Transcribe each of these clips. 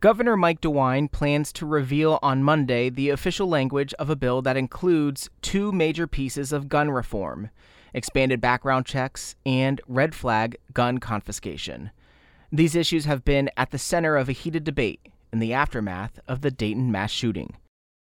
Governor Mike DeWine plans to reveal on Monday the official language of a bill that includes two major pieces of gun reform: expanded background checks and red flag gun confiscation. These issues have been at the center of a heated debate in the aftermath of the Dayton mass shooting.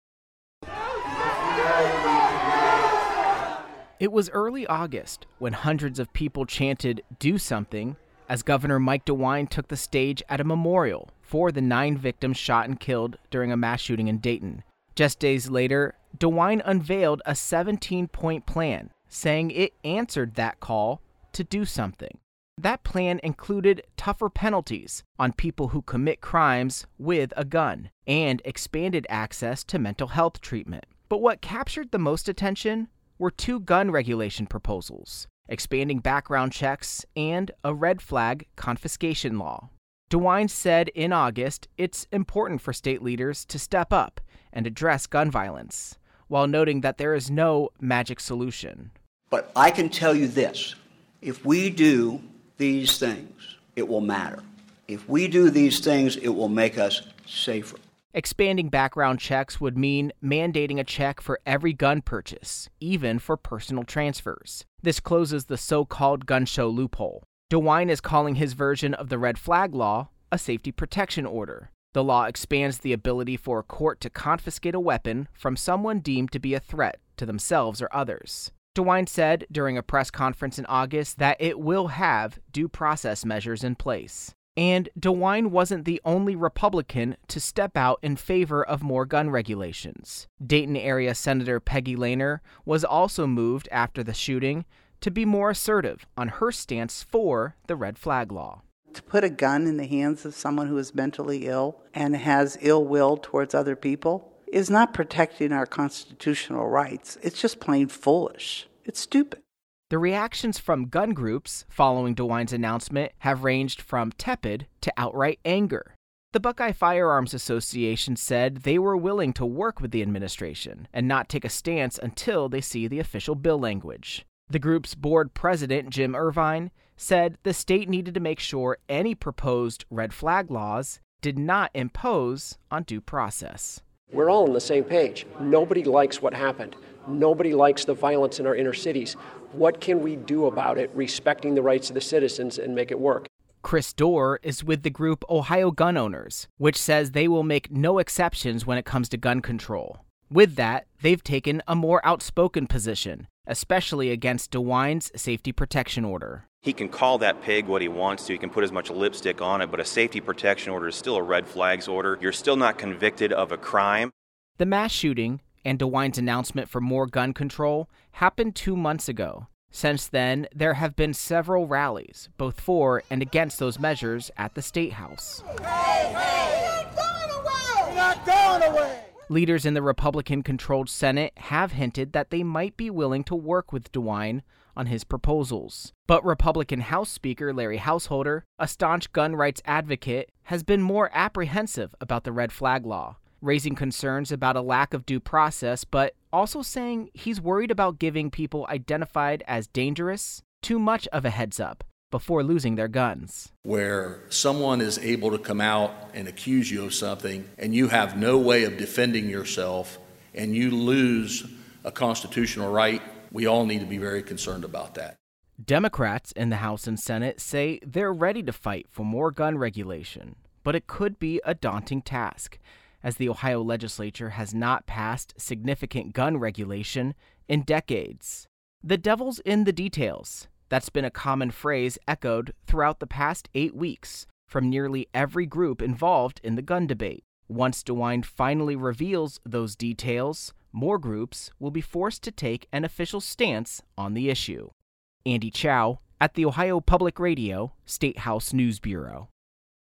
It was early August when hundreds of people chanted "Do something" as Governor Mike DeWine took the stage at a memorial for the 9 victims shot and killed during a mass shooting in Dayton. Just days later, DeWine unveiled a 17-point plan, saying it answered that call to do something. That plan included tougher penalties on people who commit crimes with a gun and expanded access to mental health treatment. But what captured the most attention were 2 gun regulation proposals: expanding background checks and a red flag confiscation law. DeWine said in August it's important for state leaders to step up and address gun violence, while noting that there is no magic solution. But I can tell you this: if we do these things, it will matter. If we do these things, it will make us safer. Expanding background checks would mean mandating a check for every gun purchase, even for personal transfers. This closes the so-called gun show loophole. DeWine is calling his version of the red flag law a safety protection order. The law expands the ability for a court to confiscate a weapon from someone deemed to be a threat to themselves or others. DeWine said during a press conference in August that it will have due process measures in place. And DeWine wasn't the only Republican to step out in favor of more gun regulations. Dayton area Senator Peggy Lehner was also moved after the shooting to be more assertive on her stance for the red flag law. To put a gun in the hands of someone who is mentally ill and has ill will towards other people is not protecting our constitutional rights. It's just plain foolish. It's stupid. The reactions from gun groups following DeWine's announcement have ranged from tepid to outright anger. The Buckeye Firearms Association said they were willing to work with the administration and not take a stance until they see the official bill language. The group's board president, Jim Irvine, said the state needed to make sure any proposed red flag laws did not impose on due process. We're all on the same page. Nobody likes what happened. Nobody likes the violence in our inner cities. What can we do about it, respecting the rights of the citizens, and make it work? Chris Dorr is with the group Ohio Gun Owners, which says they will make no exceptions when it comes to gun control. With that, they've taken a more outspoken position, especially against DeWine's safety protection order. He can call that pig what he wants to. He can put as much lipstick on it, but a safety protection order is still a red flags order. You're still not convicted of a crime. The mass shooting and DeWine's announcement for more gun control happened 2 months ago. Since then, there have been several rallies, both for and against those measures at the State House. Hey, hey, we're not going away! We're not going away! Leaders in the Republican-controlled Senate have hinted that they might be willing to work with DeWine on his proposals. But Republican House Speaker Larry Householder, a staunch gun rights advocate, has been more apprehensive about the red flag law, raising concerns about a lack of due process, but also saying he's worried about giving people identified as dangerous too much of a heads up before losing their guns. Where someone is able to come out and accuse you of something and you have no way of defending yourself and you lose a constitutional right, we all need to be very concerned about that. Democrats in the House and Senate say they're ready to fight for more gun regulation, but it could be a daunting task, as the Ohio legislature has not passed significant gun regulation in decades. The devil's in the details. That's been a common phrase echoed throughout the past 8 weeks from nearly every group involved in the gun debate. Once DeWine finally reveals those details, more groups will be forced to take an official stance on the issue. Andy Chow at the Ohio Public Radio State House News Bureau.